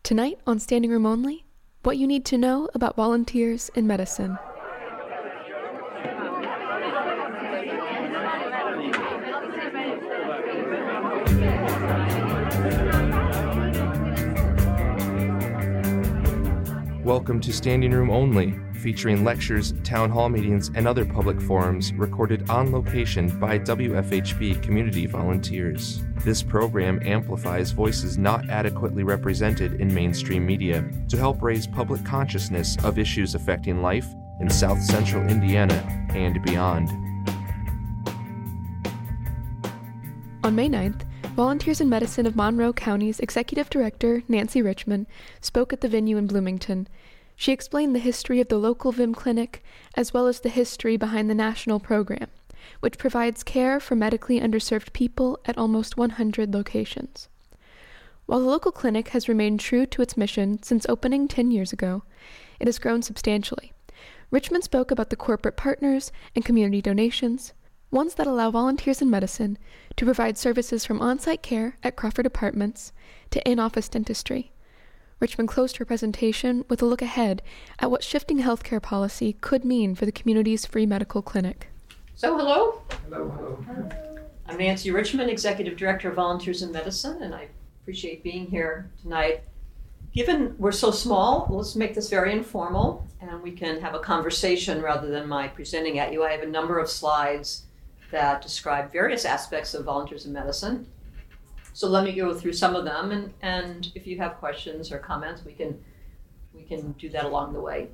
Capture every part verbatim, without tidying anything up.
Tonight on Standing Room Only, what you need to know about volunteers in medicine. Welcome to Standing Room Only, featuring lectures, town hall meetings, and other public forums recorded on location by W F H B community volunteers. This program amplifies voices not adequately represented in mainstream media to help raise public consciousness of issues affecting life in South Central Indiana and beyond. On May ninth, Volunteers in Medicine of Monroe County's Executive Director, Nancy Richmond, spoke at the venue in Bloomington. She explained the history of the local V I M clinic, as well as the history behind the national program, which provides care for medically underserved people at almost one hundred locations. While the local clinic has remained true to its mission since opening ten years ago, it has grown substantially. Richmond spoke about the corporate partners and community donations, ones that allow volunteers in medicine to provide services from on-site care at Crawford Apartments to in-office dentistry. Richmond closed her presentation with a look ahead at what shifting healthcare policy could mean for the community's free medical clinic. So hello. Hello, hello. I'm Nancy Richmond, Executive Director of Volunteers in Medicine, and I appreciate being here tonight. Given we're so small, let's make this very informal, and we can have a conversation rather than my presenting at you. I have a number of slides that describe various aspects of volunteers in medicine. So let me go through some of them, and, and if you have questions or comments, we can we can do that along the way.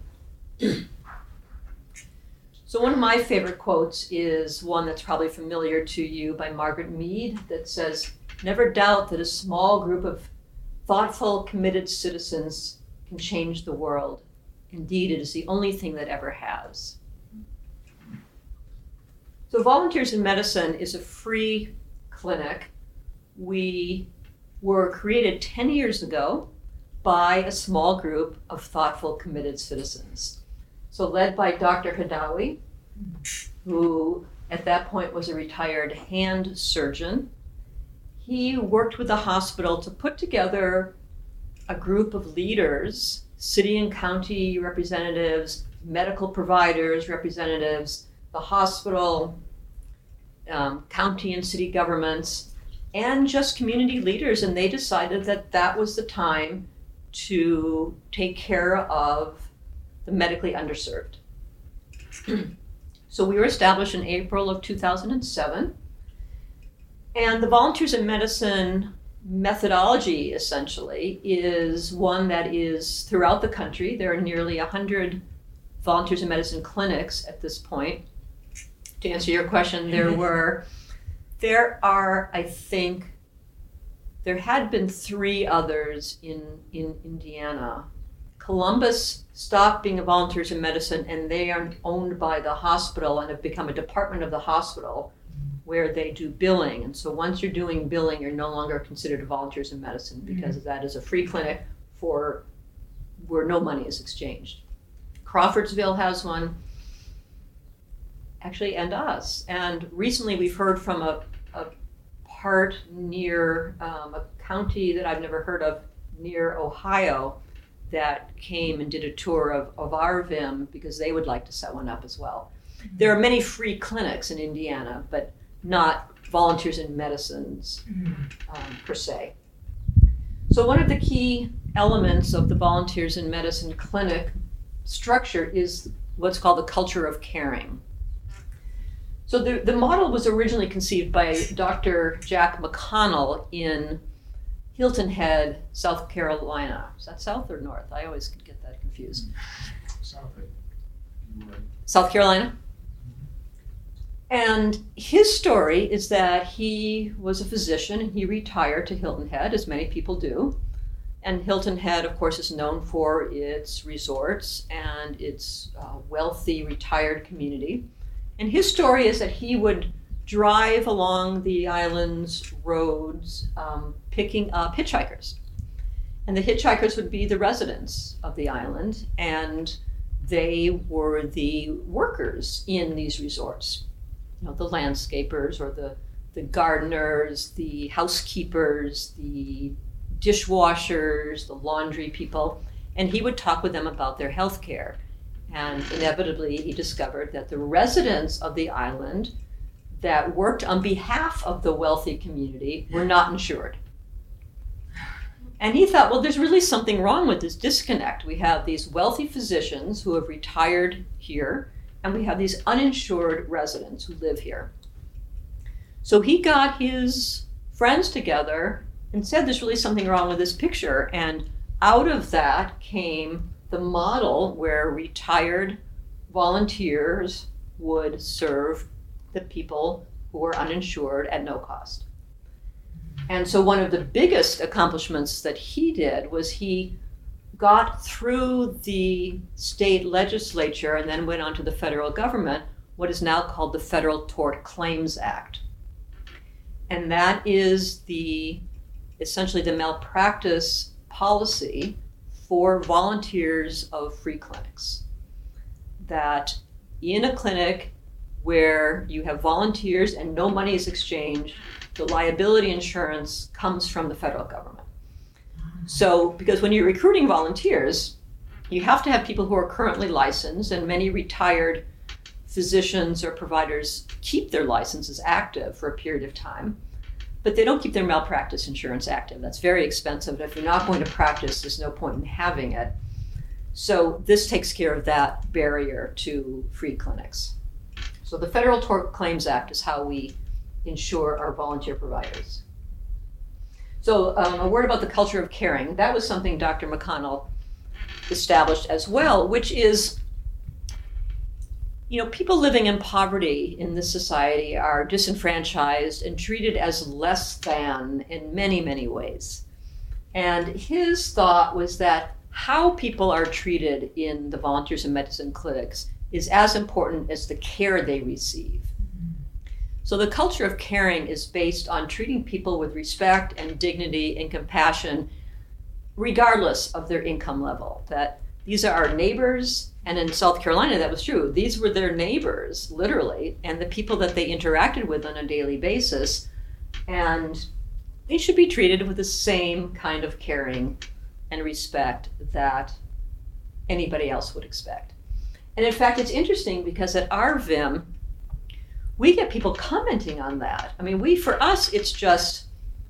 So one of my favorite quotes is one that's probably familiar to you by Margaret Mead that says, "Never doubt that a small group of thoughtful, committed citizens can change the world. Indeed, it is the only thing that ever has." So Volunteers in Medicine is a free clinic. We were created ten years ago by a small group of thoughtful, committed citizens. So led by Doctor Hadawi, who at that point was a retired hand surgeon. He worked with the hospital to put together a group of leaders, city and county representatives, medical providers, representatives, the hospital, um, county and city governments, and just community leaders, and they decided that that was the time to take care of the medically underserved. So we were established in April of two thousand seven, and the Volunteers in Medicine methodology essentially is one that is throughout the country. There are nearly one hundred Volunteers in Medicine clinics at this point. To answer your question, there were, there are, I think, there had been three others in, in Indiana. Columbus stopped being a Volunteers in Medicine, and they are owned by the hospital and have become a department of the hospital where they do billing. And so once you're doing billing, you're no longer considered a Volunteers in Medicine because mm-hmm. that is a free clinic for where no money is exchanged. Crawfordsville has one, actually, and us. And recently we've heard from a, a part near um, a county that I've never heard of near Ohio that came and did a tour of, of our V I M because they would like to set one up as well. Mm-hmm. There are many free clinics in Indiana, but not Volunteers in Medicines mm-hmm. um, per se. So one of the key elements of the Volunteers in Medicine clinic structure is what's called the culture of caring. So the, the model was originally conceived by Doctor Jack McConnell in Hilton Head, South Carolina. Is that South or North? I always get that confused. South. South Carolina. And his story is that he was a physician and he retired to Hilton Head, as many people do. And Hilton Head, of course, is known for its resorts and its uh, wealthy retired community. And his story is that he would drive along the island's roads, um, picking up hitchhikers. And the hitchhikers would be the residents of the island, and they were the workers in these resorts. You know, the landscapers or the, the gardeners, the housekeepers, the dishwashers, the laundry people, and he would talk with them about their health care. And inevitably, he discovered that the residents of the island that worked on behalf of the wealthy community were not insured. And he thought, well, there's really something wrong with this disconnect. We have these wealthy physicians who have retired here, and we have these uninsured residents who live here. So he got his friends together and said, there's really something wrong with this picture. And out of that came the model where retired volunteers would serve the people who were uninsured at no cost. And so one of the biggest accomplishments that he did was he got through the state legislature and then went on to the federal government what is now called the Federal Tort Claims Act. And that is the essentially the malpractice policy for volunteers of free clinics. That in a clinic where you have volunteers and no money is exchanged, the liability insurance comes from the federal government. So, because when you're recruiting volunteers, you have to have people who are currently licensed, and many retired physicians or providers keep their licenses active for a period of time, but they don't keep their malpractice insurance active. That's very expensive. If you're not going to practice, there's no point in having it. So this takes care of that barrier to free clinics. So the Federal Tort Claims Act is how we insure our volunteer providers. So um, a word about the culture of caring. That was something Doctor McConnell established as well, which is, you know, people living in poverty in this society are disenfranchised and treated as less than in many, many ways. And his thought was that how people are treated in the Volunteers in Medicine clinics is as important as the care they receive. So the culture of caring is based on treating people with respect and dignity and compassion, regardless of their income level. That these are our neighbors, and in South Carolina that was true. These were their neighbors, literally, and the people that they interacted with on a daily basis. And they should be treated with the same kind of caring and respect that anybody else would expect. And in fact, it's interesting because at our V I M, we get people commenting on that. I mean, we, for us, it's just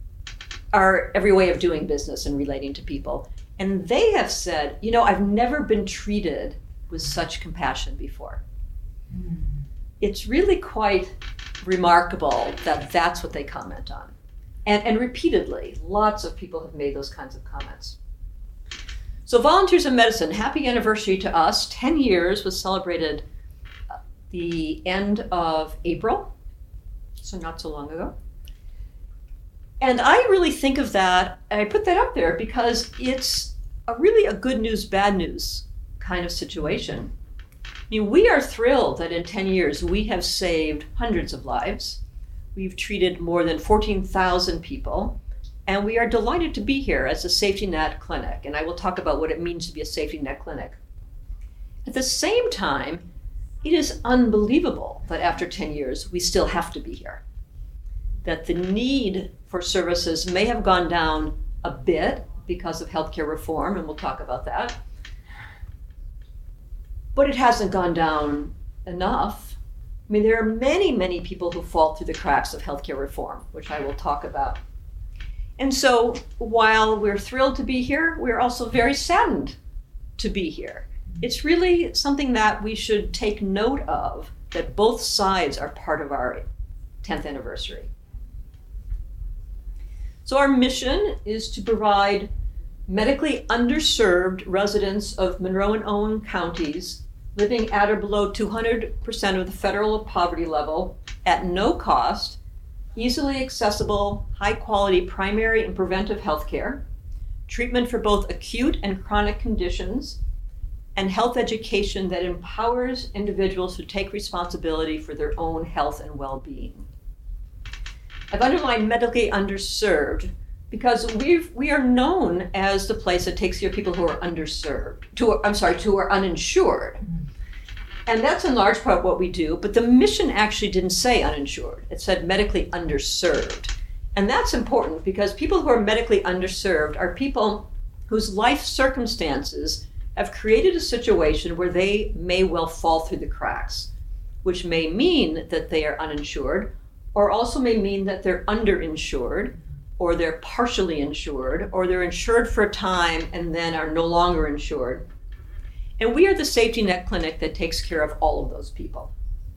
our every way of doing business and relating to people. And they have said, you know, I've never been treated with such compassion before. Mm. It's really quite remarkable that that's what they comment on. And, and repeatedly, lots of people have made those kinds of comments. So Volunteers in Medicine, happy anniversary to us. ten years was celebrated the end of April, so not so long ago. And I really think of that, and I put that up there because it's a really a good news, bad news kind of situation. I mean, we are thrilled that in ten years we have saved hundreds of lives. We've treated more than fourteen thousand people, and we are delighted to be here as a safety net clinic. And I will talk about what it means to be a safety net clinic. At the same time, it is unbelievable that after ten years, we still have to be here. That the need for services may have gone down a bit because of healthcare reform, and we'll talk about that. But it hasn't gone down enough. I mean, there are many, many people who fall through the cracks of healthcare reform, which I will talk about. And so while we're thrilled to be here, we're also very saddened to be here. It's really something that we should take note of, that both sides are part of our tenth anniversary. So our mission is to provide medically underserved residents of Monroe and Owen counties living at or below two hundred percent of the federal poverty level at no cost, easily accessible, high-quality primary and preventive health care, treatment for both acute and chronic conditions, and health education that empowers individuals to take responsibility for their own health and well-being. I've underlined medically underserved because we've, we are known as the place that takes care of people who are underserved, to, I'm sorry, who are uninsured. And that's in large part what we do, but the mission actually didn't say uninsured. It said medically underserved. And that's important because people who are medically underserved are people whose life circumstances have created a situation where they may well fall through the cracks, which may mean that they are uninsured, or also may mean that they're underinsured, or they're partially insured, or they're insured for a time and then are no longer insured. And we are the safety net clinic that takes care of all of those people.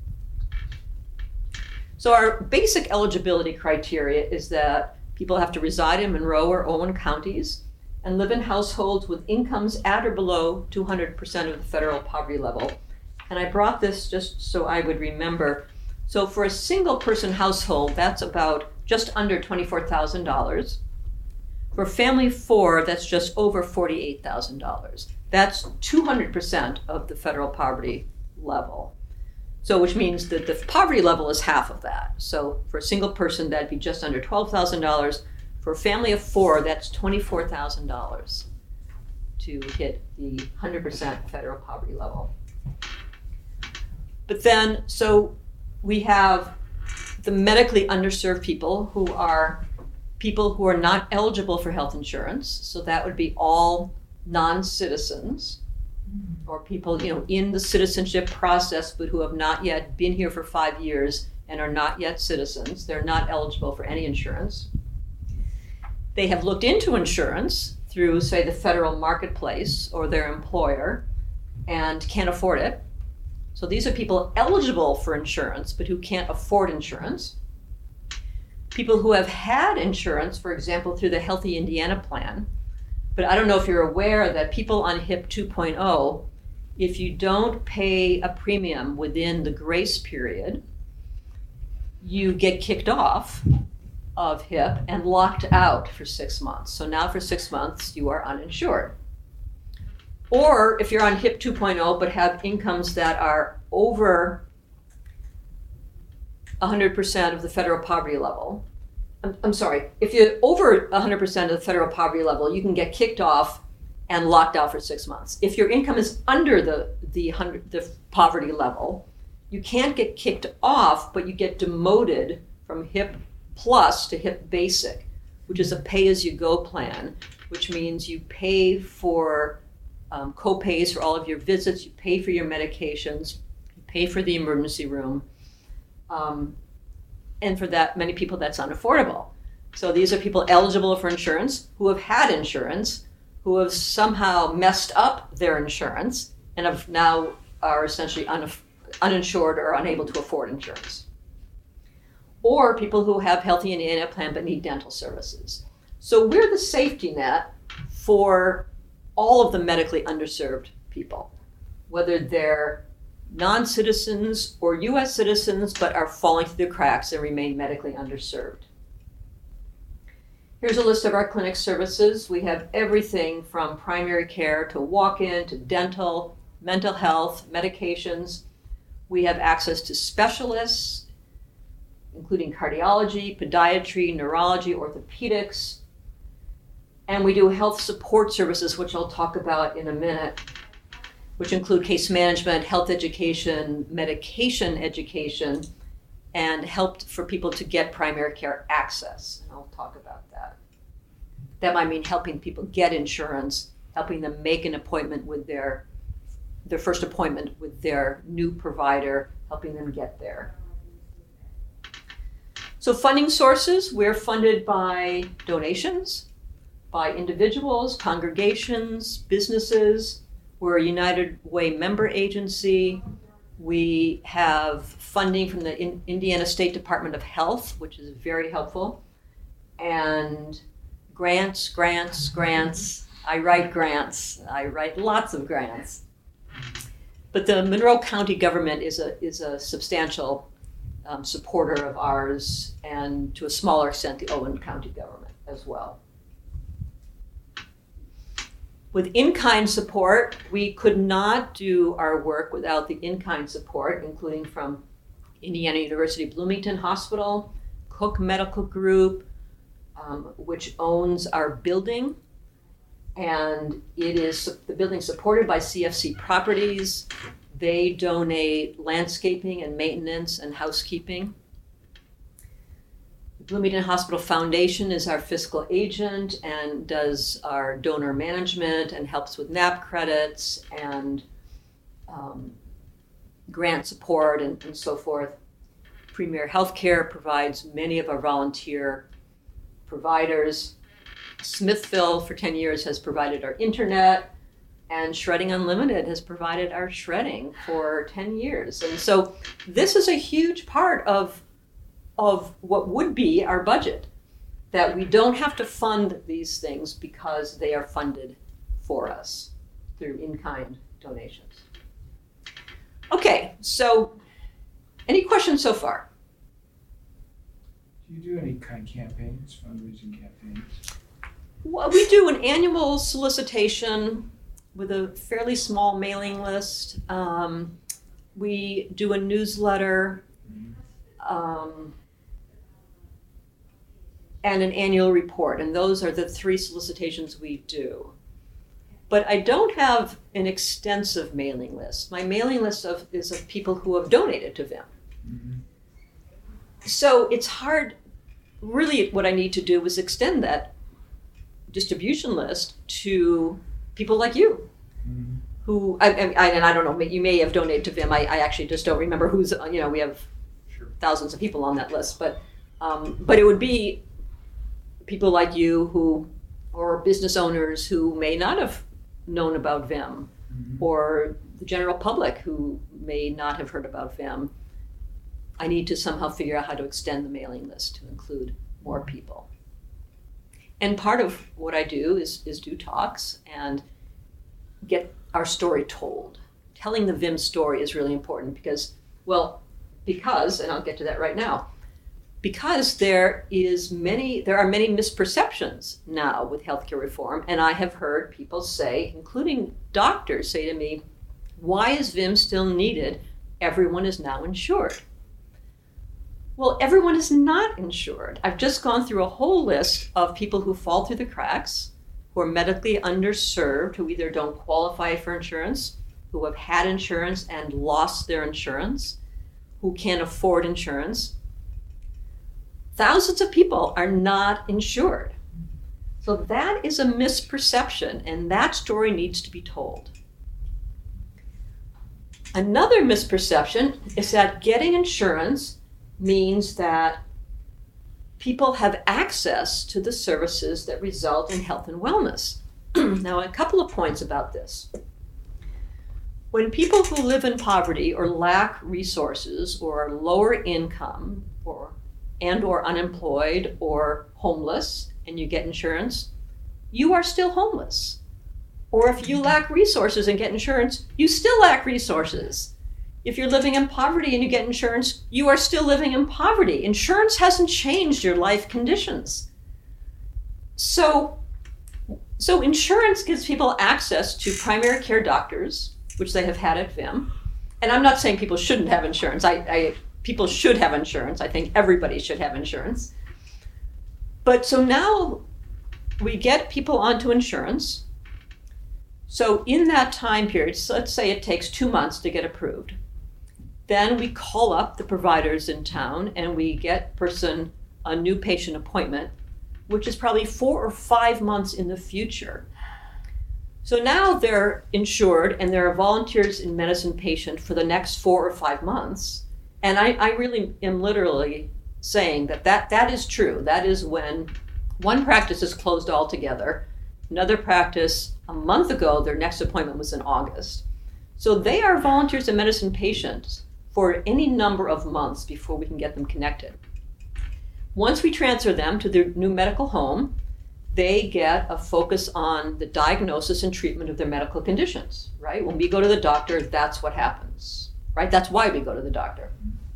So our basic eligibility criteria is that people have to reside in Monroe or Owen counties and live in households with incomes at or below two hundred percent of the federal poverty level. And I brought this just so I would remember. So for a single person household, that's about just under twenty-four thousand dollars. For a family of four, that's just over forty-eight thousand dollars. That's two hundred percent of the federal poverty level. So which means that the poverty level is half of that. So for a single person, that'd be just under twelve thousand dollars. For a family of four, that's twenty-four thousand dollars to hit the one hundred percent federal poverty level. But then, so we have the medically underserved people who are people who are not eligible for health insurance. So that would be all non-citizens or people, you know, in the citizenship process, but who have not yet been here for five years and are not yet citizens. They're not eligible for any insurance. They have looked into insurance through, say, the federal marketplace or their employer and can't afford it. So these are people eligible for insurance, but who can't afford insurance. People who have had insurance, for example, through the Healthy Indiana Plan. But I don't know if you're aware that people on HIP two point oh, if you don't pay a premium within the grace period, you get kicked off of HIP and locked out for six months. So now for six months, you are uninsured. Or if you're on HIP two point oh but have incomes that are over one hundred percent of the federal poverty level, I'm, I'm sorry, if you're over one hundred percent of the federal poverty level, you can get kicked off and locked out for six months. If your income is under the, the, one hundred, the poverty level, you can't get kicked off, but you get demoted from HIP Plus to HIP Basic, which is a pay-as-you-go plan, which means you pay for Um, co-pays for all of your visits, you pay for your medications, you pay for the emergency room, um, and for that, many people that's unaffordable. So these are people eligible for insurance who have had insurance, who have somehow messed up their insurance and have now are essentially un- uninsured or unable to afford insurance. Or people who have Healthy Indiana Plan but need dental services. So we're the safety net for all of the medically underserved people, whether they're non-citizens or U S citizens but are falling through the cracks and remain medically underserved. Here's a list of our clinic services. We have everything from primary care to walk-in to dental, mental health, medications. We have access to specialists, including cardiology, podiatry, neurology, orthopedics. And we do health support services, which I'll talk about in a minute, which include case management, health education, medication education, and help for people to get primary care access. And I'll talk about that. That might mean helping people get insurance, helping them make an appointment with their, their first appointment with their new provider, helping them get there. So funding sources, we're funded by donations, by individuals, congregations, businesses. We're a United Way member agency. We have funding from the in- Indiana State Department of Health, which is very helpful. And grants, grants, grants. I write grants. I write lots of grants. But the Monroe County government is a, is a substantial um, supporter of ours, and to a smaller extent, the Owen County government as well. With in-kind support, we could not do our work without the in-kind support, including from Indiana University Bloomington Hospital, Cook Medical Group, um, which owns our building. And it is the building supported by C F C Properties. They donate landscaping and maintenance and housekeeping. The Bloomington Hospital Foundation is our fiscal agent and does our donor management and helps with N A P credits and um, grant support and, and so forth. Premier Healthcare provides many of our volunteer providers. Smithville for ten years has provided our internet, and Shredding Unlimited has provided our shredding for ten years. And so this is a huge part of, of what would be our budget, that we don't have to fund these things because they are funded for us through in-kind donations. Okay, so any questions so far? Do you do any kind of campaigns, fundraising campaigns? Well, we do an annual solicitation with a fairly small mailing list. Um, we do a newsletter um, and an annual report, and those are the three solicitations we do. But I don't have an extensive mailing list. My mailing list of, is of people who have donated to V I M. Mm-hmm. So it's hard. Really, what I need to do is extend that distribution list to people like you, Mm-hmm. who, I, I, and I don't know, you may have donated to V I M. I, I actually just don't remember who's, you know, we have Sure. thousands of people on that list, but um, but it would be people like you who, or business owners who may not have known about V I M, Mm-hmm. or the general public who may not have heard about V I M. I need to somehow figure out how to extend the mailing list to include more people. And part of what I do is, is do talks and get our story told. Telling the V I M story is really important because, well, because, and I'll get to that right now, because there is many, there are many misperceptions now with healthcare reform, and I have heard people say, including doctors, say to me, why is V I M still needed? Everyone is now insured. Well, everyone is not insured. I've just gone through a whole list of people who fall through the cracks, who are medically underserved, who either don't qualify for insurance, who have had insurance and lost their insurance, who can't afford insurance. Thousands of people are not insured. So that is a misperception, and that story needs to be told. Another misperception is that getting insurance means that people have access to the services that result in health and wellness. Now, a couple of points about this. When people who live in poverty or lack resources or are lower income or and or unemployed or homeless and you get insurance, you are still homeless. Or if you lack resources and get insurance, you still lack resources. If you're living in poverty and you get insurance, you are still living in poverty. Insurance hasn't changed your life conditions. So, so insurance gives people access to primary care doctors, which they have had at V I M. And I'm not saying people shouldn't have insurance. I, I people should have insurance. I think everybody should have insurance. But so now we get people onto insurance. So in that time period, so let's say it takes two months to get approved. Then we call up the providers in town and we get person a new patient appointment, which is probably four or five months in the future. So now they're insured and they're a volunteers in medicine patient for the next four or five months. And I, I really am literally saying that, that that is true. That is when one practice is closed altogether. Another practice, a month ago, their next appointment was in August. So they are volunteers in medicine patients for any number of months before we can get them connected. Once we transfer them to their new medical home, they get a focus on the diagnosis and treatment of their medical conditions, right? When we go to the doctor, that's what happens, right? That's why we go to the doctor.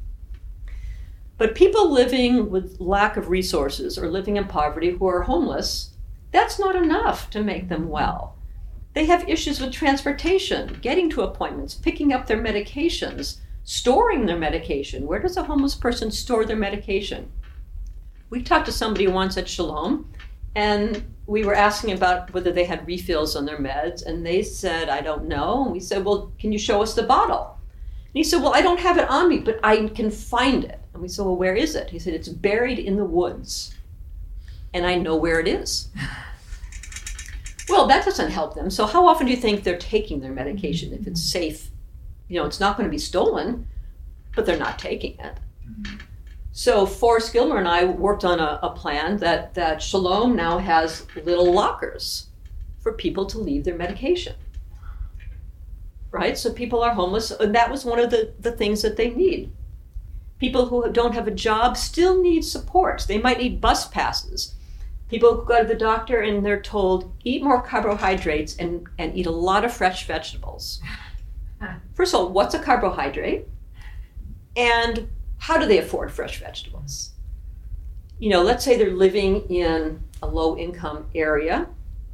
But people living with lack of resources or living in poverty who are homeless, that's not enough to make them well. They have issues with transportation, getting to appointments, picking up their medications, storing their medication. Where does a homeless person store their medication? We talked to somebody once at Shalom, and we were asking about whether they had refills on their meds, and they said, I don't know. And we said, well, can you show us the bottle? And he said, well, I don't have it on me, but I can find it. And we said, well, where is it? He said, it's buried in the woods. And I know where it is. Well, that doesn't help them. So how often do you think they're taking their medication if it's safe? You know, it's not going to be stolen, but they're not taking it. Mm-hmm. So Forrest Gilmer and I worked on a, a plan that, that Shalom now has little lockers for people to leave their medication. Right? So people are homeless, and that was one of the, the things that they need. People who don't have a job still need support. They might need bus passes. People who go to the doctor and they're told, eat more carbohydrates and, and eat a lot of fresh vegetables. First of all, what's a carbohydrate? And how do they afford fresh vegetables? You know, let's say they're living in a low-income area.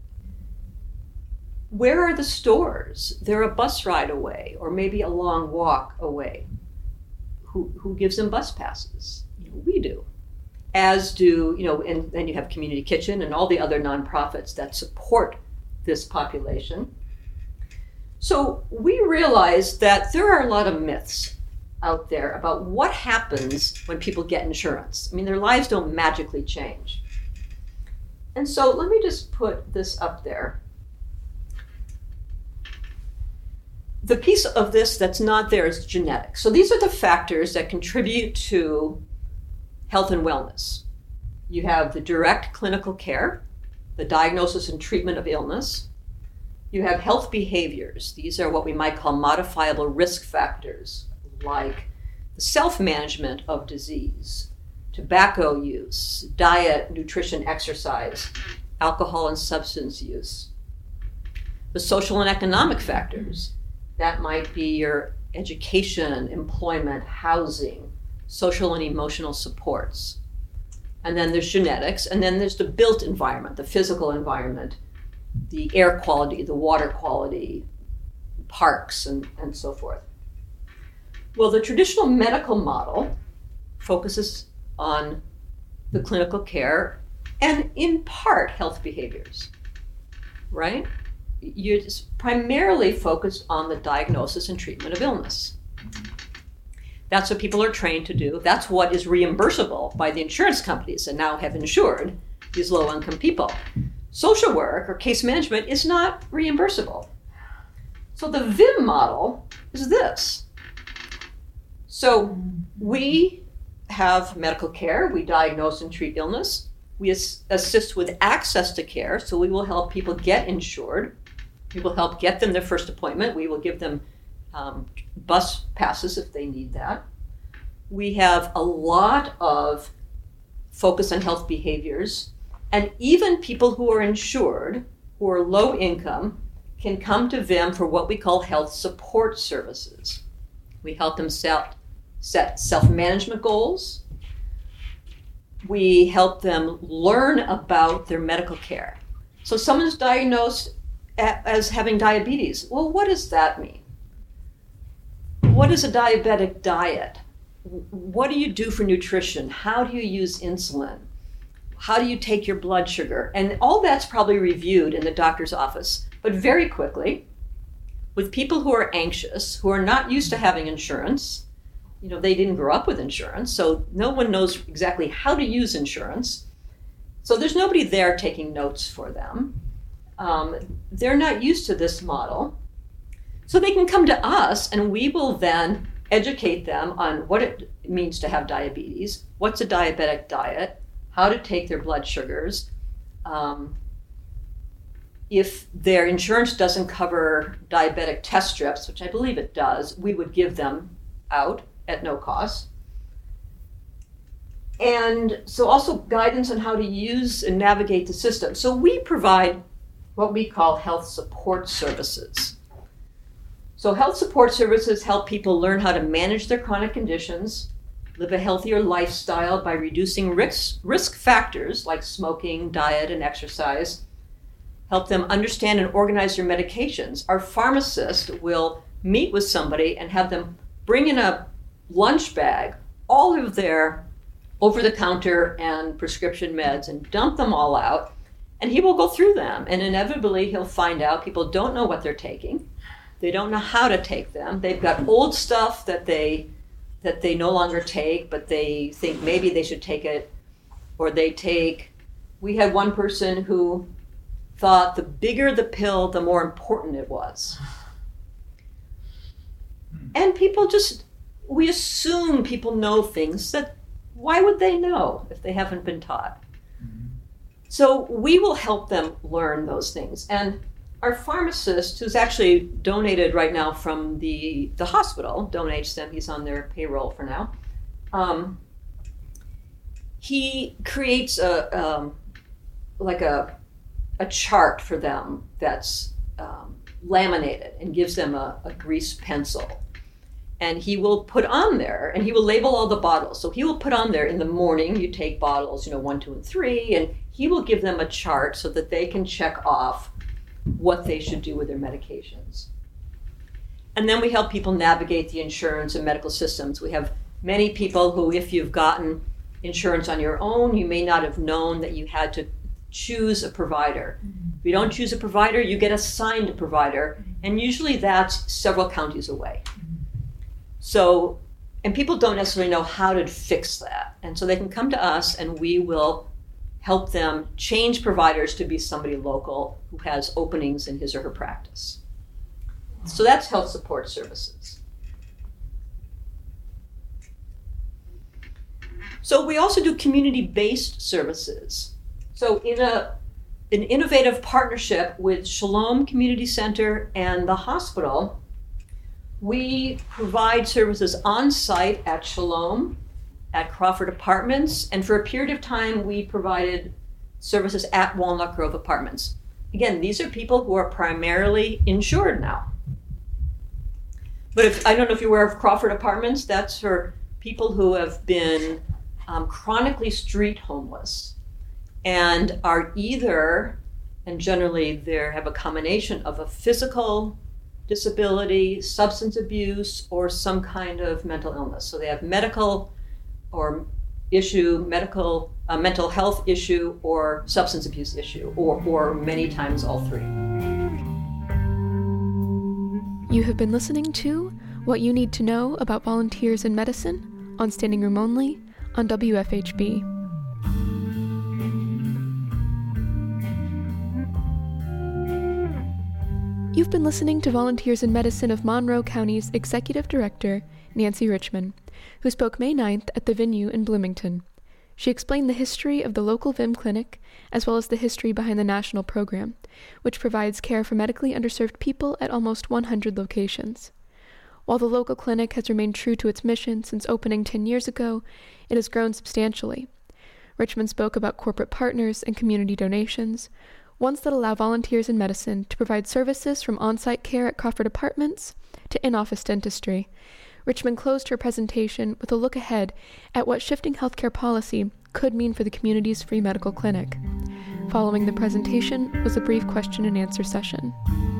Where are the stores? They're a bus ride away, or maybe a long walk away. Who, who gives them bus passes? You know, we do. As do, you know, and then you have Community Kitchen and all the other nonprofits that support this population. So we realized that there are a lot of myths out there about what happens when people get insurance. I mean, their lives don't magically change. And so let me just put this up there. The piece of this that's not there is genetics. So these are the factors that contribute to health and wellness. You have the direct clinical care, the diagnosis and treatment of illness. You have health behaviors. These are what we might call modifiable risk factors, like the self-management of disease, tobacco use, diet, nutrition, exercise, alcohol and substance use. The social and economic factors. That might be your education, employment, housing, social and emotional supports. And then there's genetics, and then there's the built environment, the physical environment, the air quality, the water quality, parks, and, and so forth. Well, the traditional medical model focuses on the clinical care and in part health behaviors, right? You're just primarily focused on the diagnosis and treatment of illness. That's what people are trained to do. That's what is reimbursable by the insurance companies and now have insured these low-income people. Social work or case management is not reimbursable. So the V I M model is this. So we have medical care, we diagnose and treat illness, we as- assist with access to care, so we will help people get insured. We will help get them their first appointment. We will give them um, bus passes if they need that. We have a lot of focus on health behaviors, and even people who are insured, who are low income, can come to V I M for what we call health support services. We help them set, set self-management goals. We help them learn about their medical care. So someone's diagnosed as having diabetes. Well, what does that mean? What is a diabetic diet? What do you do for nutrition? How do you use insulin? How do you take your blood sugar? And all that's probably reviewed in the doctor's office, but very quickly, with people who are anxious, who are not used to having insurance. You know, they didn't grow up with insurance, so no one knows exactly how to use insurance. So there's nobody there taking notes for them. Um, they're not used to this model. So they can come to us and we will then educate them on what it means to have diabetes, what's a diabetic diet, how to take their blood sugars. Um, if their insurance doesn't cover diabetic test strips, which I believe it does, we would give them out at no cost. And so also guidance on how to use and navigate the system. So we provide what we call health support services. So health support services help people learn how to manage their chronic conditions, live a healthier lifestyle by reducing risk, risk factors like smoking, diet, and exercise, help them understand and organize their medications. Our pharmacist will meet with somebody and have them bring in a lunch bag all of their over-the-counter and prescription meds and dump them all out, and he will go through them, and inevitably he'll find out people don't know what they're taking. They don't know how to take them. They've got old stuff that they that they no longer take, but they think maybe they should take it, or they take, we had one person who thought the bigger the pill, the more important it was. And people just, we assume people know things that, why would they know if they haven't been taught? Mm-hmm. So we will help them learn those things. And our pharmacist, who's actually donated right now from the, the hospital, donates them, he's on their payroll for now, um, he creates a, um, like a, a chart for them that's um, laminated and gives them a, a grease pencil. And he will put on there, and he will label all the bottles. So he will put on there in the morning, you take bottles, you know, one, two, and three, and he will give them a chart so that they can check off what they should do with their medications. And then we help people navigate the insurance and medical systems. We have many people who, if you've gotten insurance on your own, you may not have known that you had to choose a provider. If you don't choose a provider, you get assigned a provider, and usually that's several counties away. So, and people don't necessarily know how to fix that. And so they can come to us and we will help them change providers to be somebody local who has openings in his or her practice. So that's health support services. So we also do community-based services. So in a, an innovative partnership with Shalom Community Center and the hospital, we provide services on site at Shalom, at Crawford Apartments, and for a period of time we provided services at Walnut Grove Apartments. Again, these are people who are primarily insured now. But if, I don't know if you're aware of Crawford Apartments, that's for people who have been um, chronically street homeless and are either, and generally they have a combination of a physical disability, substance abuse, or some kind of mental illness. So they have medical or issue, medical, uh, mental health issue, or substance abuse issue, or, or many times all three. You have been listening to What You Need to Know About Volunteers in Medicine on Standing Room Only on W F H B. You've been listening to Volunteers in Medicine of Monroe County's Executive Director, Nancy Richmond, who spoke May ninth at the venue in Bloomington. She explained the history of the local V I M clinic, as well as the history behind the national program, which provides care for medically underserved people at almost one hundred locations. While the local clinic has remained true to its mission since opening ten years ago, it has grown substantially. Richmond spoke about corporate partners and community donations, ones that allow volunteers in medicine to provide services from on-site care at Crawford Apartments to in-office dentistry. Richmond closed her presentation with a look ahead at what shifting healthcare policy could mean for the community's free medical clinic. Following the presentation was a brief question and answer session.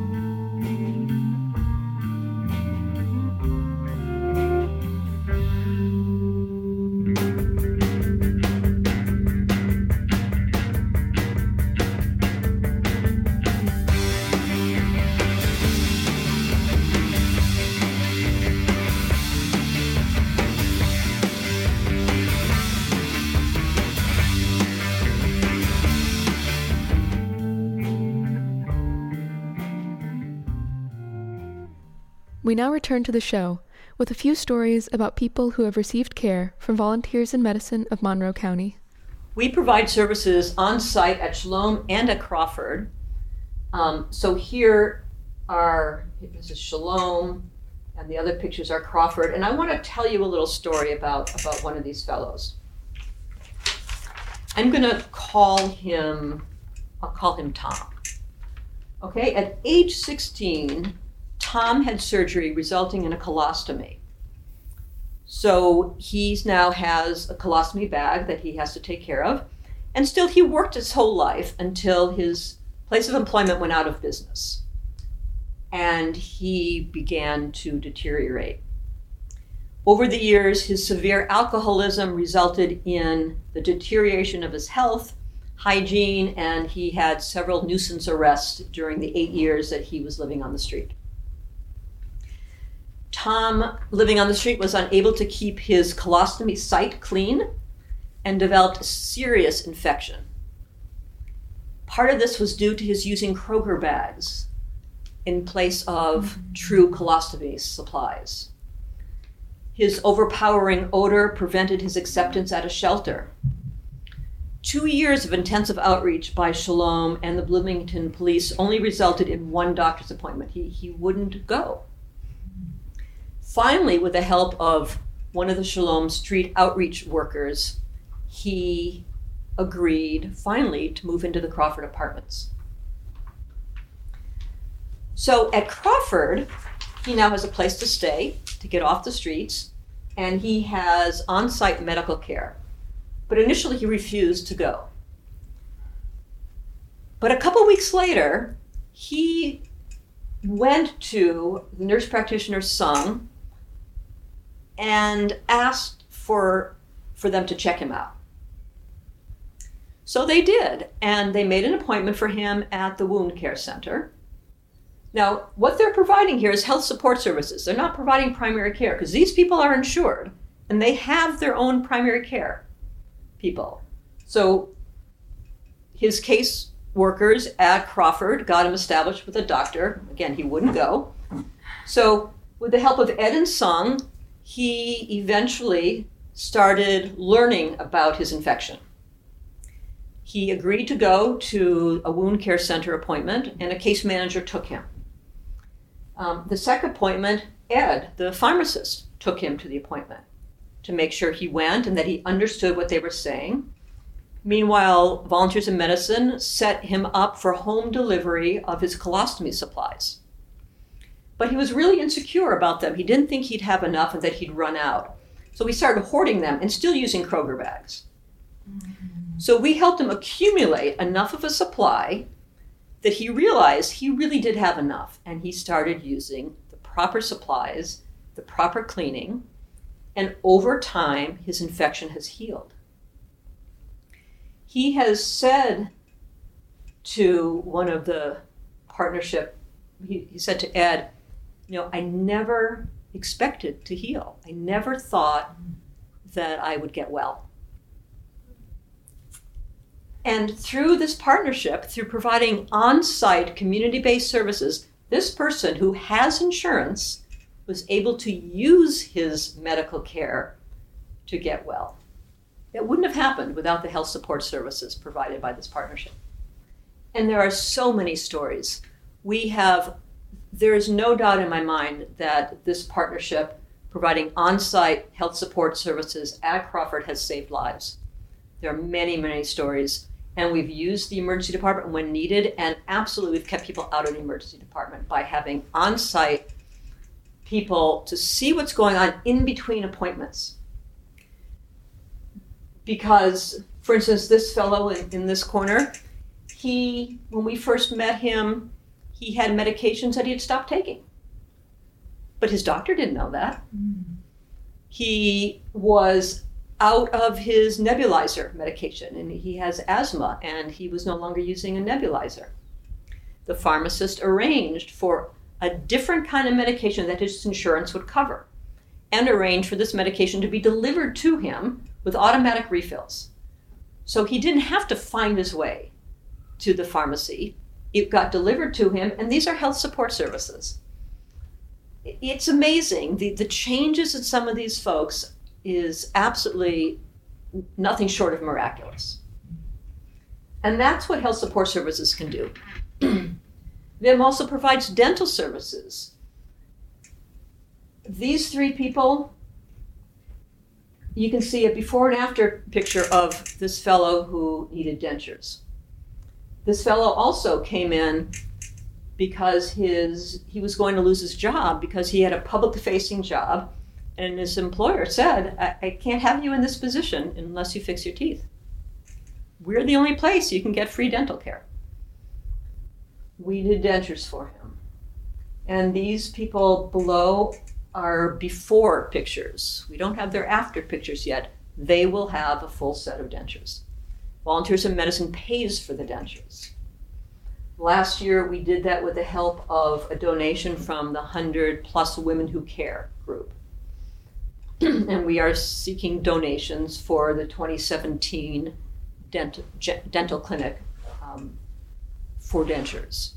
We now return to the show with a few stories about people who have received care from Volunteers in Medicine of Monroe County. We provide services on site at Shalom and at Crawford. Um, so here are, this is Shalom, and the other pictures are Crawford. And I want to tell you a little story about, about one of these fellows. I'm going to call him, I'll call him Tom. Okay, at age sixteen, Tom had surgery resulting in a colostomy. So he now has a colostomy bag that he has to take care of. And still he worked his whole life until his place of employment went out of business. And he began to deteriorate. Over the years, his severe alcoholism resulted in the deterioration of his health, hygiene, and he had several nuisance arrests during the eight years that he was living on the street. Tom, living on the street, was unable to keep his colostomy site clean and developed a serious infection. Part of this was due to his using Kroger bags in place of true colostomy supplies. His overpowering odor prevented his acceptance at a shelter. Two years of intensive outreach by Shalom and the Bloomington police only resulted in one doctor's appointment. He, he wouldn't go. Finally, with the help of one of the Shalom street outreach workers, he agreed, finally, to move into the Crawford Apartments. So at Crawford, he now has a place to stay, to get off the streets, and he has on-site medical care. But initially he refused to go. But a couple weeks later, he went to the nurse practitioner Sung and asked for, for them to check him out. So they did, and they made an appointment for him at the Wound Care Center. Now, what they're providing here is health support services. They're not providing primary care because these people are insured and they have their own primary care people. So his case workers at Crawford got him established with a doctor. Again, he wouldn't go. So with the help of Ed and Sung, he eventually started learning about his infection. He agreed to go to a wound care center appointment, and a case manager took him. Um, the second appointment, Ed, the pharmacist, took him to the appointment to make sure he went and that he understood what they were saying. Meanwhile, Volunteers in Medicine set him up for home delivery of his colostomy supplies. But he was really insecure about them. He didn't think he'd have enough and that he'd run out. So we started hoarding them and still using Kroger bags. Mm-hmm. So we helped him accumulate enough of a supply that he realized he really did have enough. And he started using the proper supplies, the proper cleaning, and over time, his infection has healed. He has said to one of the partnership, he, he said to Ed, you know, I never expected to heal. I never thought that I would get well. And through this partnership, through providing on-site community-based services, this person who has insurance was able to use his medical care to get well. It wouldn't have happened without the health support services provided by this partnership. And there are so many stories. We have, there is no doubt in my mind that this partnership providing on-site health support services at Crawford has saved lives. There are many, many stories. And we've used the emergency department when needed, and absolutely we've kept people out of the emergency department by having on-site people to see what's going on in between appointments. Because, for instance, this fellow in, in this corner, he, when we first met him, he had medications that he had stopped taking. But his doctor didn't know that. Mm. He was out of his nebulizer medication, and he has asthma, and he was no longer using a nebulizer. The pharmacist arranged for a different kind of medication that his insurance would cover, and arranged for this medication to be delivered to him with automatic refills. So he didn't have to find his way to the pharmacy. It got delivered to him, and these are health support services. It's amazing. The, the changes in some of these folks is absolutely nothing short of miraculous. And that's what health support services can do. V I M also provides dental services. These three people, you can see a before and after picture of this fellow who needed dentures. This fellow also came in because his he was going to lose his job because he had a public-facing job, and his employer said, I, I can't have you in this position unless you fix your teeth. We're the only place you can get free dental care. We did dentures for him. And these people below are before pictures. We don't have their after pictures yet. They will have a full set of dentures. Volunteers in Medicine pays for the dentures. Last year, we did that with the help of a donation from the one hundred plus Women Who Care group. And we are seeking donations for the twenty seventeen dental, dental clinic um, for dentures.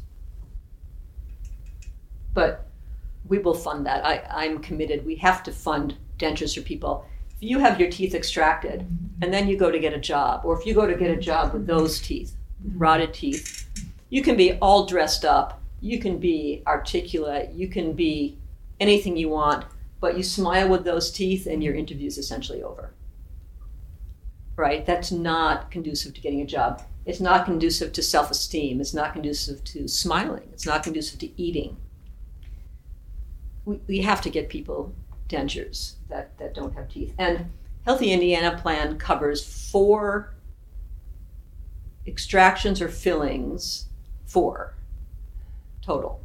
But we will fund that. I, I'm committed. We have to fund dentures for people. If you have your teeth extracted and then you go to get a job, or if you go to get a job with those teeth, rotted teeth, you can be all dressed up, you can be articulate, you can be anything you want, but you smile with those teeth and your interview's essentially over. Right? That's not conducive to getting a job. It's not conducive to self-esteem. It's not conducive to smiling. It's not conducive to eating. We, we have to get people dentures that, that don't have teeth. And Healthy Indiana Plan covers four extractions or fillings, four total.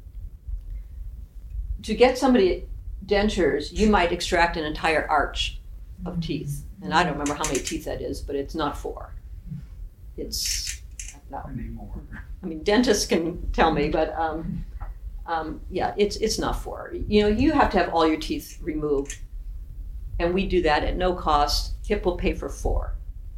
To get somebody dentures, you might extract an entire arch of teeth. And I don't remember how many teeth that is, but it's not four. It's, no. Anymore. I mean, dentists can tell me, but um, um, yeah, it's it's not four. You know, you have to have all your teeth removed. And we do that at no cost. H I P will pay for four.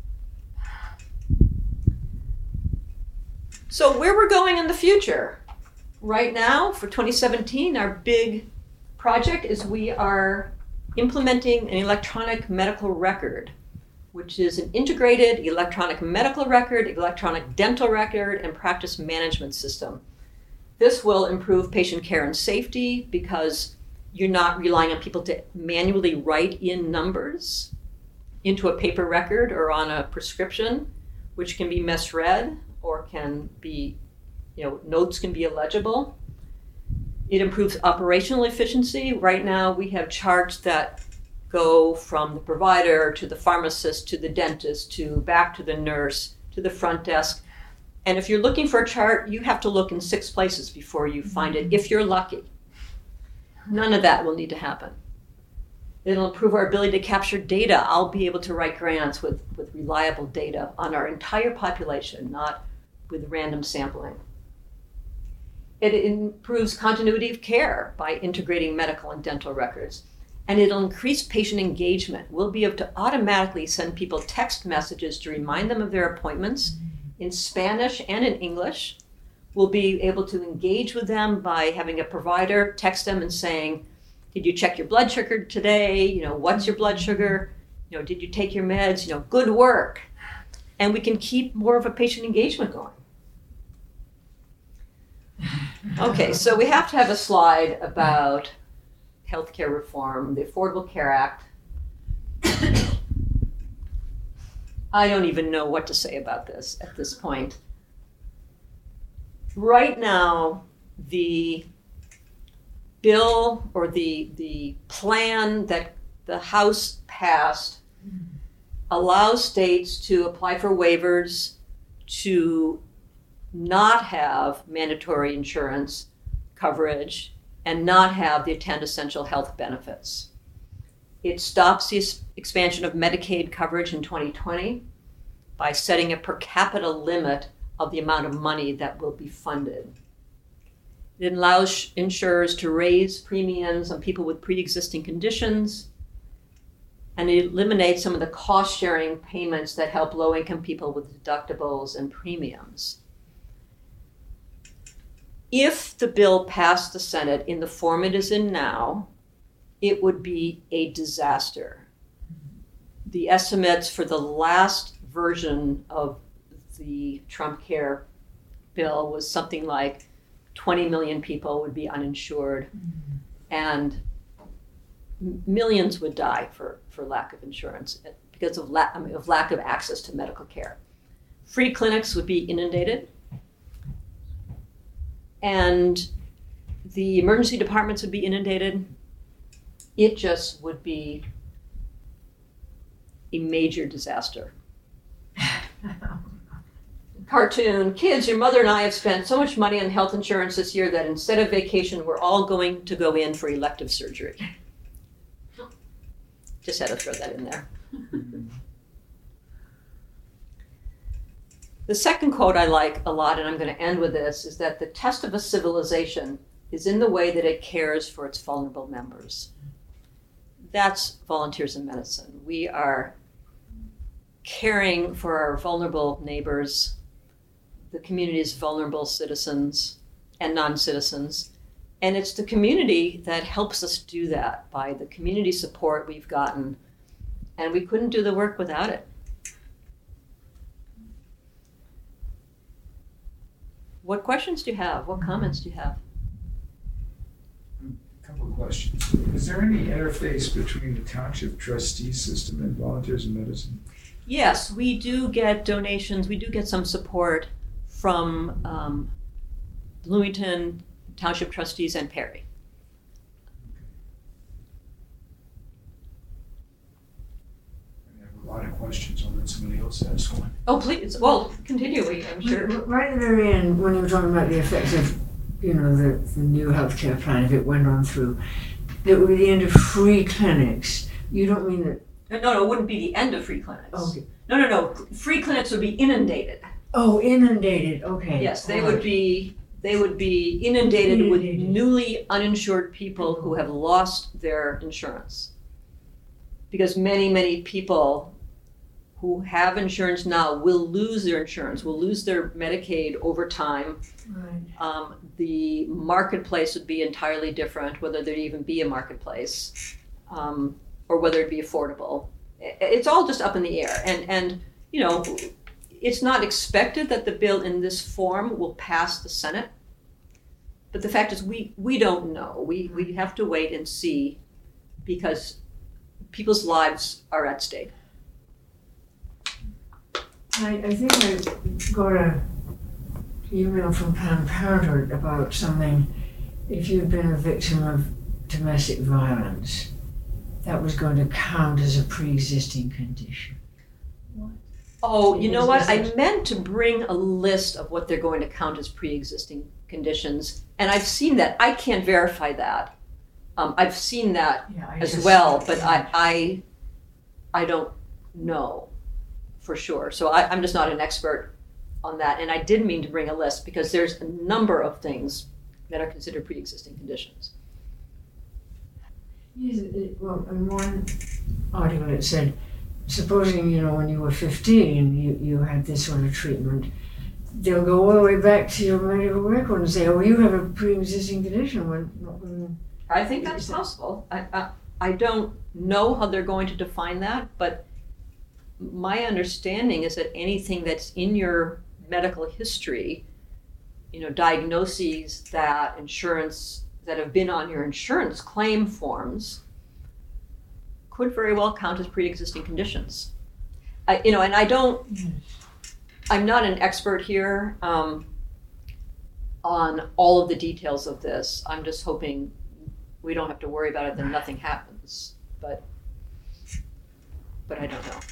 So where we're going in the future, right now for twenty seventeen, our big project is we are implementing an electronic medical record, which is an integrated electronic medical record, electronic dental record, and practice management system. This will improve patient care and safety because you're not relying on people to manually write in numbers into a paper record or on a prescription, which can be misread or can be, you know, notes can be illegible. It improves operational efficiency. Right now we have charts that go from the provider to the pharmacist to the dentist to back to the nurse to the front desk. And if you're looking for a chart, you have to look in six places before you find it, if you're lucky. None of that will need to happen. It'll improve our ability to capture data. I'll be able to write grants with, with reliable data on our entire population, not with random sampling. It improves continuity of care by integrating medical and dental records. And it'll increase patient engagement. We'll be able to automatically send people text messages to remind them of their appointments in Spanish and in English. We'll be able to engage with them by having a provider text them and saying, did you check your blood sugar today? You know, what's your blood sugar? You know, did you take your meds? You know, good work. And we can keep more of a patient engagement going. Okay, so we have to have a slide about healthcare reform, the Affordable Care Act. I don't even know what to say about this at this point. Right now, the bill or the, the plan that the House passed allows states to apply for waivers to not have mandatory insurance coverage and not have the attend essential health benefits. It stops the expansion of Medicaid coverage in twenty twenty by setting a per capita limit of the amount of money that will be funded. It allows insurers to raise premiums on people with pre-existing conditions, and it eliminates some of the cost-sharing payments that help low-income people with deductibles and premiums. If the bill passed the Senate in the form it is in now, it would be a disaster. The estimates for the last version of the Trump Care bill was something like twenty million people would be uninsured, mm-hmm. and millions would die for, for lack of insurance because of, la- I mean, of lack of access to medical care. Free clinics would be inundated, and the emergency departments would be inundated. It just would be a major disaster. Cartoon, kids, your mother and I have spent so much money on health insurance this year that instead of vacation, we're all going to go in for elective surgery. Just had to throw that in there. The second quote I like a lot, and I'm going to end with this, is that the test of a civilization is in the way that it cares for its vulnerable members. That's Volunteers in Medicine. We are caring for our vulnerable neighbors, the community's vulnerable citizens and non-citizens. And it's the community that helps us do that by the community support we've gotten. And we couldn't do the work without it. What questions do you have? What comments do you have? A couple of questions. Is there any interface between the township trustee system and Volunteers in Medicine? Yes, we do get donations. We do get some support from um, Bloomington Township Trustees and Perry. I have a lot of questions. I'll let somebody else ask one. Oh, please. Well, continuing, I'm sure. Right at the very end, when you were talking about the effects of, you know, the, the new healthcare plan, if it went on through, that would be the end of free clinics. You don't mean that? No, no, it wouldn't be the end of free clinics. Okay. No, no, no. Free clinics would be inundated. Oh, inundated. Okay. Yes, they All would right. be. They would be inundated, Inundated. with newly uninsured people who have lost their insurance. Because many, many people who have insurance now will lose their insurance, will lose their Medicaid over time. Right. Um, the marketplace would be entirely different, whether there'd even be a marketplace, um, or whether it'd be affordable. It's all just up in the air. And, and, you know, it's not expected that the bill in this form will pass the Senate. But the fact is we, we don't know. We, we have to wait and see because people's lives are at stake. I, I think I got a email from Planned Parenthood about something. If you've been a victim of domestic violence, that was going to count as a pre-existing condition. Oh, you know what? I Pre-existing. meant to bring a list of what they're going to count as pre-existing conditions, and I've seen that. I can't verify that. Um, I've seen that Yeah, I as just- well, but I, I, I don't know for sure. So I, I'm just not an expert on that, and I did mean to bring a list because there's a number of things that are considered pre-existing conditions. Yes, it, well, in one article it said, supposing, you know, when you were fifteen, you, you had this sort of treatment, they'll go all the way back to your medical record and say, oh, you have a pre-existing condition. We're not going to... I think that's possible. I, I, I don't know how they're going to define that, but my understanding is that anything that's in your medical history, you know, diagnoses that insurance, that have been on your insurance claim forms, could very well count as pre-existing conditions. I, you know, and I don't, I'm not an expert here um, on all of the details of this. I'm just hoping we don't have to worry about it, then nothing happens. But, but I don't know.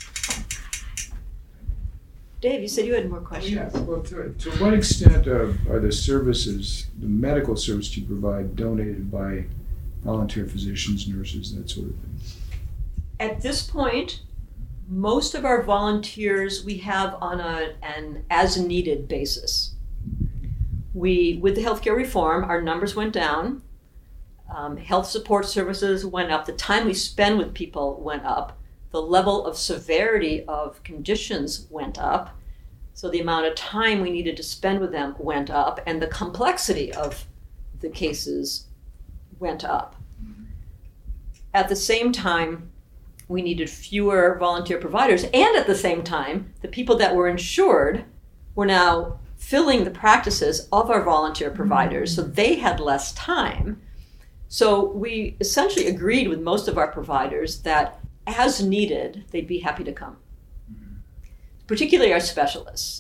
Dave, you said you had more questions. Yeah, well, to, to what extent are, are the services, the medical service you provide, donated by volunteer physicians, nurses, that sort of thing? At this point, most of our volunteers we have on a, an as-needed basis. We, with the healthcare reform, our numbers went down. Um, health support services went up. The time we spend with people went up. The level of severity of conditions went up. So the amount of time we needed to spend with them went up, and the complexity of the cases went up. At the same time, we needed fewer volunteer providers, and at the same time, the people that were insured were now filling the practices of our volunteer providers, so they had less time. So we essentially agreed with most of our providers that as needed, they'd be happy to come. Particularly our specialists.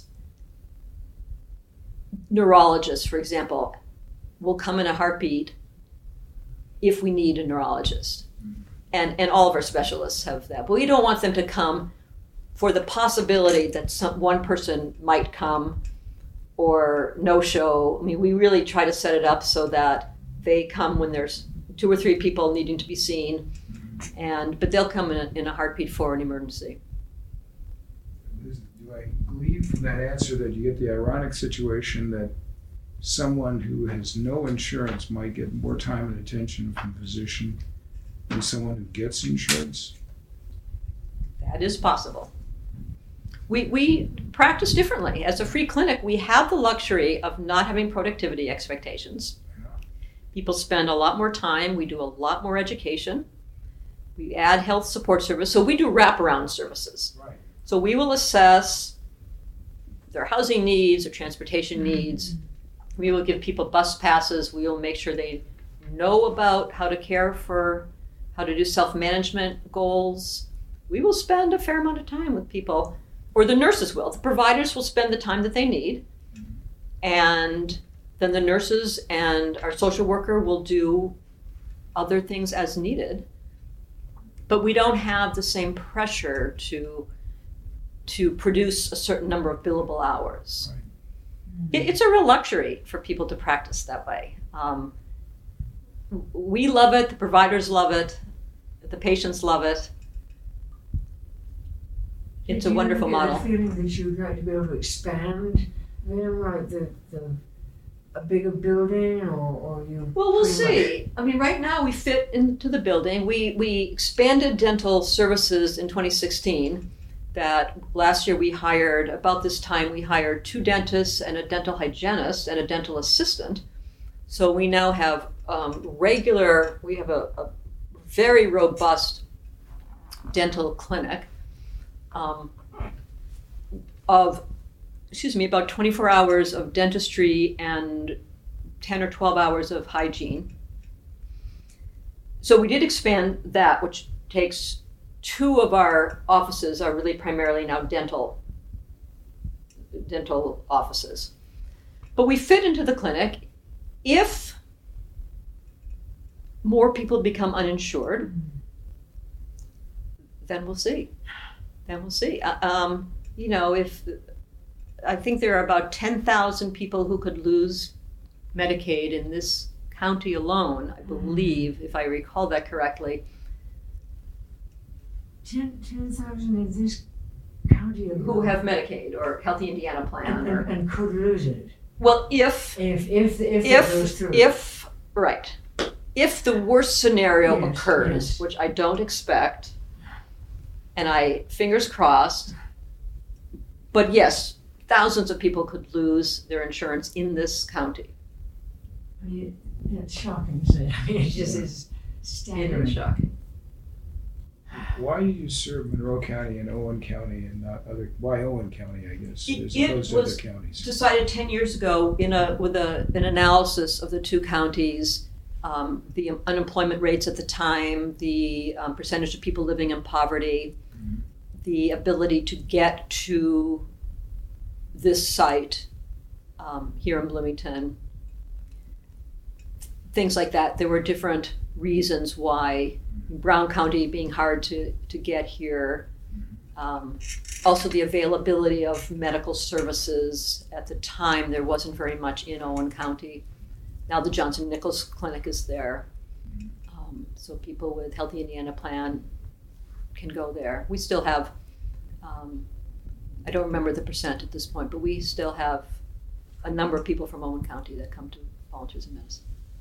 Neurologists, for example, will come in a heartbeat if we need a neurologist. And, and all of our specialists have that. But we don't want them to come for the possibility that some, one person might come or no show. I mean, we really try to set it up so that they come when there's two or three people needing to be seen, and but they'll come in a, in a heartbeat for an emergency. Is- Do I believe believe from that answer that you get the ironic situation that someone who has no insurance might get more time and attention from a physician than someone who gets insurance? That is possible. We, we practice differently. As a free clinic, we have the luxury of not having productivity expectations. People spend a lot more time. We do a lot more education. We add health support service. So we do wraparound services. Right. So we will assess their housing needs, their transportation needs. We will give people bus passes. We will make sure they know about how to care for, how to do self-management goals. We will spend a fair amount of time with people, or the nurses will. The providers will spend the time that they need. And then the nurses and our social worker will do other things as needed. But we don't have the same pressure to, to produce a certain number of billable hours. Right. It, it's a real luxury for people to practice that way. Um, we love it, the providers love it, the patients love it. It's a wonderful model. Do you get the feeling that you'd like to be able to expand them, like the, the a bigger building, or, or you? Well, we'll pretty see. much- I mean, right now we fit into the building. We we expanded dental services in twenty sixteen. That last year we hired, about this time we hired two dentists and a dental hygienist and a dental assistant. So we now have um, regular, we have a, a very robust dental clinic um, of, excuse me, about twenty-four hours of dentistry and ten or twelve hours of hygiene. So we did expand that, which takes two of our offices are really primarily now dental, dental offices. But we fit into the clinic. If more people become uninsured, then we'll see. Then we'll see. Uh, um, you know, if I think there are about ten thousand people who could lose Medicaid in this county alone, I believe, if I recall that correctly. Ten ten thousand in this county alone. Who have Medicaid or Healthy Indiana and, plan. and, Or, and could lose it well, if, if if if, it goes if, through. if, right, if the worst scenario Yes, occurs, yes. which I don't expect, and I, fingers crossed, but yes, thousands of people could lose their insurance in this county. I mean, it's shocking, isn't it? I mean, it just is It is staggering. shocking. Why do you serve Monroe County and Owen County and not other, why Owen County, I guess, It- as it opposed to other was counties? Decided ten years ago in a with a an analysis of the two counties, um, the unemployment rates at the time, the um, percentage of people living in poverty, Mhm. the ability to get to this site um, here in Bloomington, things like that. There were different reasons why. Brown County being hard to, to get here. Um, also the availability of medical services. At the time, there wasn't very much in Owen County. Now the Johnson Nichols Clinic is there. Um, so people with Healthy Indiana Plan can go there. We still have, um, I don't remember the percent at this point, but we still have a number of people from Owen County that come to Volunteers in Medicine.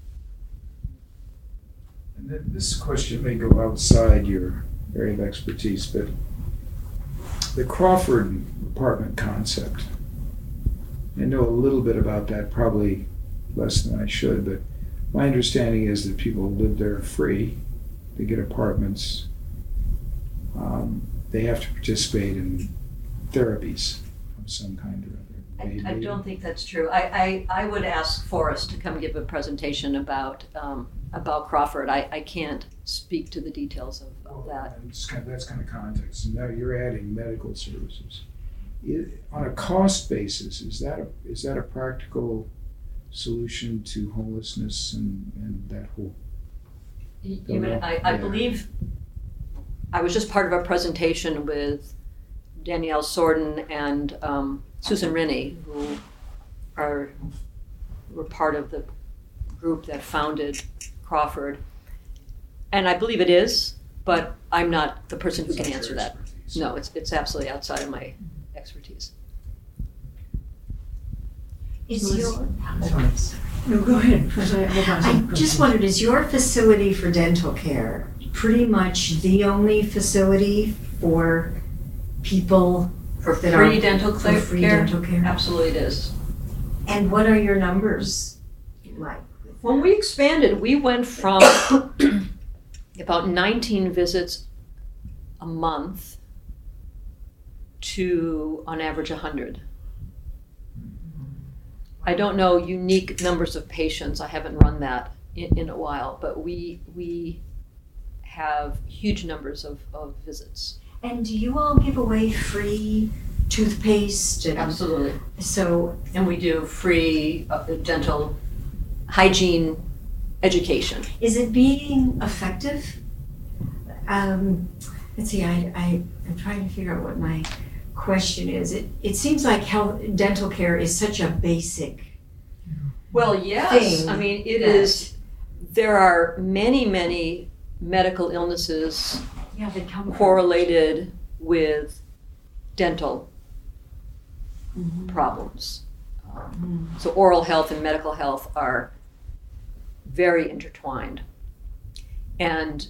And then this question may go outside your area of expertise, but the Crawford apartment concept, I know a little bit about that, probably less than I should, but my understanding is that people live there free. They get apartments. Um, they have to participate in therapies of some kind or other. I, I Maybe. don't think that's true. I, I, I would ask Forrest to come give a presentation about um, about Crawford. I, I can't speak to the details of, of Well, that. It's kind of, that's kind of context. And now you're adding medical services. It, on a cost basis, is that a, is that a practical solution to homelessness and, and that whole? You Don't mean, know. I, I Yeah. believe I was just part of a presentation with Danielle Sorden and um, Susan Rennie, who are were part of the group that founded Crawford. And I believe it is, but I'm not the person who It's can not answer your that. expertise. No, it's it's absolutely outside of my expertise. Is Was- your, Sorry. No, go ahead. Was I, hold on, I go just ahead. wondered, is your facility for dental care pretty much the only facility for people For that free are dental for cl- free care? dental care? Absolutely it is. And what are your numbers like? When we expanded, we went from about nineteen visits a month to, on average, one hundred. I don't know unique numbers of patients. I haven't run that in, in a while, but we we have huge numbers of, of visits. And do you all give away free toothpaste? And Absolutely. so, And we do free uh, dental hygiene education. is it being effective? Um, let's see, I, I, I'm trying to figure out what my question is. It, it seems like health, dental care is such a basic Well, yes. thing I mean, it that- is, there are many, many medical illnesses yeah, that come from- correlated with dental Mhm. problems. Um, So oral health and medical health are very intertwined. And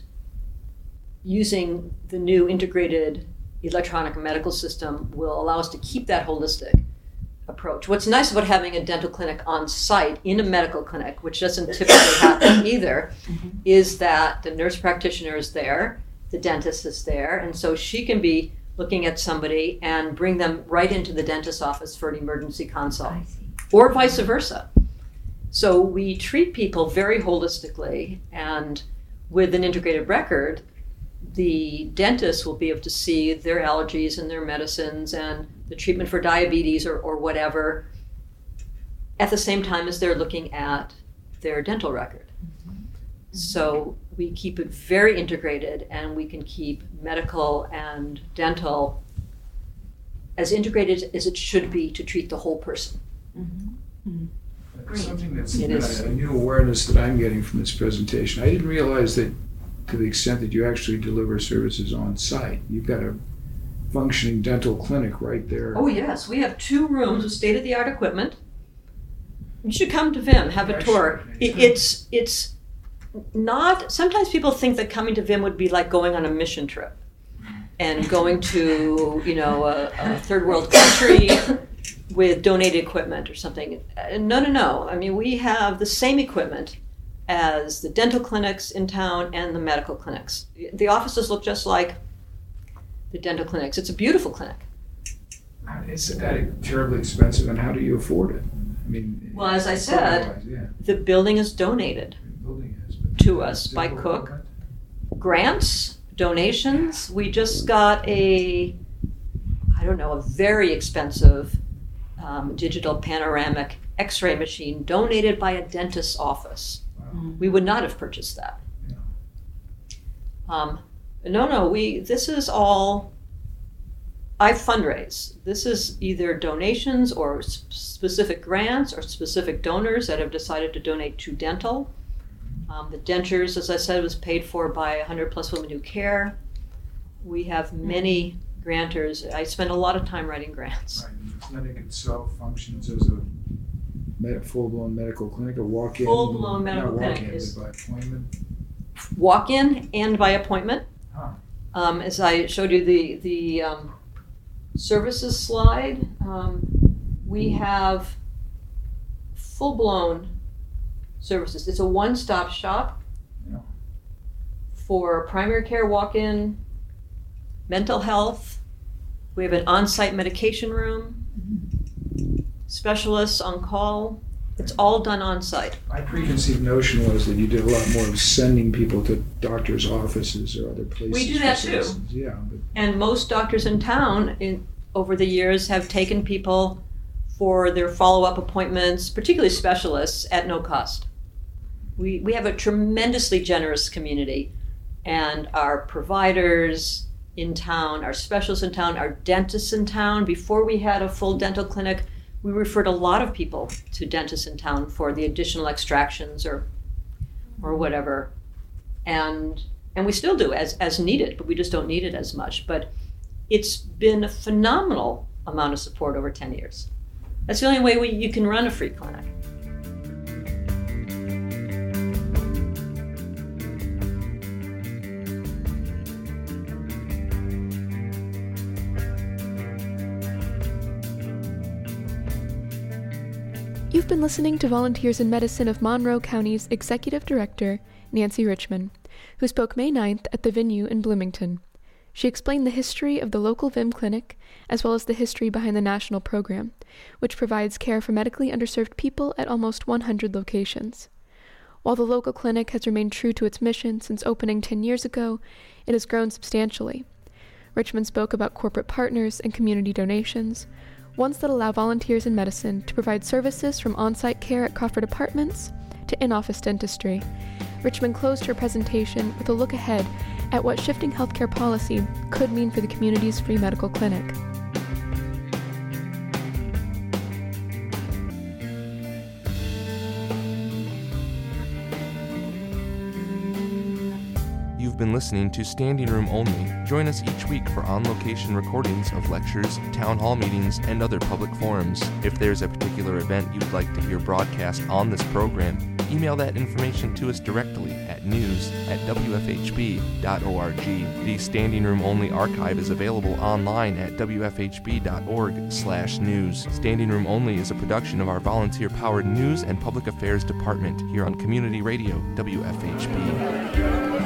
using the new integrated electronic medical system will allow us to keep that holistic approach. What's nice about having a dental clinic on site in a medical clinic, which doesn't typically happen either, is that the nurse practitioner is there, the dentist is there, and so she can be looking at somebody and bring them right into the dentist's office for an emergency consult, I see. or vice versa. So we treat people very holistically, and with an integrated record, the dentist will be able to see their allergies and their medicines and the treatment for diabetes or, or whatever at the same time as they're looking at their dental record. So we keep it very integrated, and we can keep medical and dental as integrated as it should be to treat the whole person. Great. Something that's It is. a new awareness that I'm getting from this presentation. I didn't realize that to the extent that you actually deliver services on site. You've got a functioning dental clinic right there. Oh yes, we have two rooms with state-of-the-art equipment. You should come to Vim, have a Yeah, tour. sure. It, it's it's not. Sometimes people think that coming to Vim would be like going on a mission trip, and going to you know a, a third world country with donated equipment or something. Uh, No, no, no. I mean, we have the same equipment as the dental clinics in town and the medical clinics. The offices look just like the dental clinics. It's a beautiful clinic. Is that terribly expensive, and how do you afford it? I mean, Well, as I said, otherwise, yeah, the building is donated. the building is, but To us by dental Cook. equipment? Grants, donations. We just got a, I don't know, a very expensive um, digital panoramic x-ray machine donated by a dentist's office. Wow. We would not have purchased that. Yeah. Um, no, no, we, this is all, I fundraise. This is either donations or s- specific grants or specific donors that have decided to donate to dental. Um, the dentures, as I said, was paid for by one hundred plus Women Who Care. We have many grantors. I spend a lot of time writing grants. Right, and the clinic itself functions as a med- full-blown medical clinic, a walk-in. Full-blown medical not clinic walk-in, is- but by appointment. Walk-in and by appointment. Huh. Um, as I showed you the, the um, services slide, um, we have full-blown services. It's a one-stop shop Yeah. for primary care walk-in, mental health. We have an on-site medication room, specialists on call. It's all done on-site. My preconceived notion was that you did a lot more of sending people to doctors' offices or other places. We do for that too. services. Yeah, but And most doctors in town in, over the years have taken people for their follow-up appointments, particularly specialists, at no cost. We, we have a tremendously generous community, and our providers in town, our specialists in town, our dentists in town. Before we had a full dental clinic, we referred a lot of people to dentists in town for the additional extractions or or whatever. And and we still do as, as needed, but we just don't need it as much. But it's been a phenomenal amount of support over ten years. That's the only way we, you can run a free clinic. You've been listening to Volunteers in Medicine of Monroe County's Executive Director, Nancy Richman, who spoke May ninth at the venue in Bloomington. She explained the history of the local V I M clinic, as well as the history behind the national program, which provides care for medically underserved people at almost one hundred locations. While the local clinic has remained true to its mission since opening ten years ago, it has grown substantially. Richman spoke about corporate partners and community donations, ones that allow volunteers in medicine to provide services from on-site care at Crawford Apartments to in-office dentistry. Richman closed her presentation with a look ahead at what shifting healthcare policy could mean for the community's free medical clinic. You've been listening to Standing Room Only. Join us each week for on-location recordings of lectures, town hall meetings, and other public forums. If there's a particular event you'd like to hear broadcast on this program, email that information to us directly at news at w f h b dot org. The Standing Room Only archive is available online at w f h b dot org slash news. Standing Room Only is a production of our volunteer-powered News and Public Affairs Department here on Community Radio, W F H B.